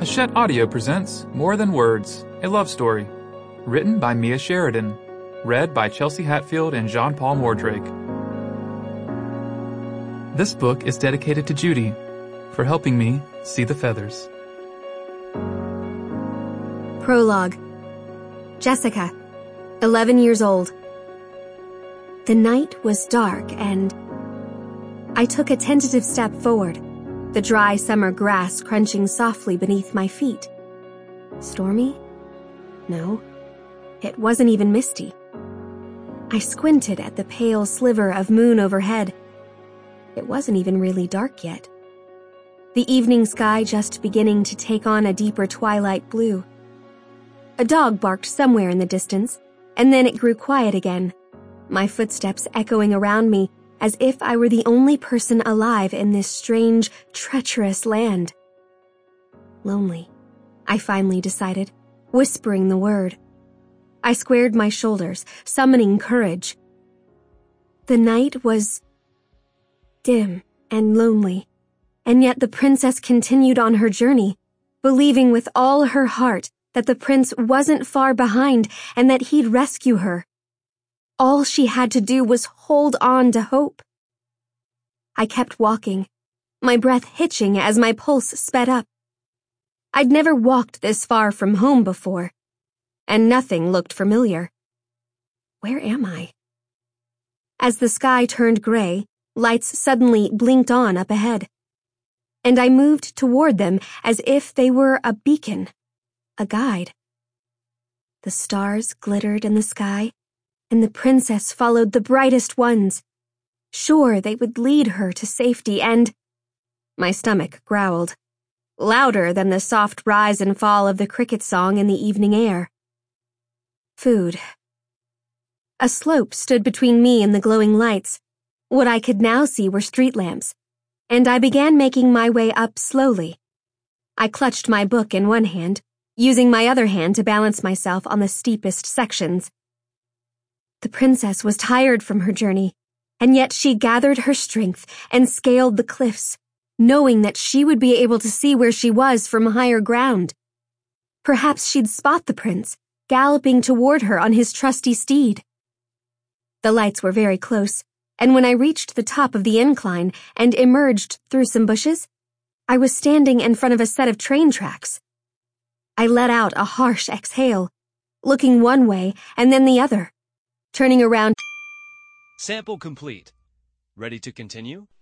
Hachette Audio presents More Than Words, a love story. Written by Mia Sheridan. Read by Chelsea Hatfield and Jean-Paul Mordrake. This book is dedicated to Judy for helping me see the feathers. Prologue. Jessica, 11 years old. The night was dark and I took a tentative step forward, the dry summer grass crunching softly beneath my feet. Stormy? No, it wasn't even misty. I squinted at the pale sliver of moon overhead. It wasn't even really dark yet. The evening sky just beginning to take on a deeper twilight blue. A dog barked somewhere in the distance, and then it grew quiet again, my footsteps echoing around me as if I were the only person alive in this strange, treacherous land. Lonely, I finally decided, whispering the word. I squared my shoulders, summoning courage. The night was dim and lonely, and yet the princess continued on her journey, believing with all her heart that the prince wasn't far behind and that he'd rescue her. All she had to do was hold on to hope. I kept walking, my breath hitching as my pulse sped up. I'd never walked this far from home before, and nothing looked familiar. Where am I? As the sky turned gray, lights suddenly blinked on up ahead, and I moved toward them as if they were a beacon, a guide. The stars glittered in the sky, and the princess followed the brightest ones. Sure, they would lead her to safety, and my stomach growled, louder than the soft rise and fall of the cricket song in the evening air. Food. A slope stood between me and the glowing lights. What I could now see were street lamps, and I began making my way up slowly. I clutched my book in one hand, using my other hand to balance myself on the steepest sections. The princess was tired from her journey, and yet she gathered her strength and scaled the cliffs, knowing that she would be able to see where she was from higher ground. Perhaps she'd spot the prince, galloping toward her on his trusty steed. The lights were very close, and when I reached the top of the incline and emerged through some bushes, I was standing in front of a set of train tracks. I let out a harsh exhale, looking one way and then the other, turning around. Sample complete. Ready to continue?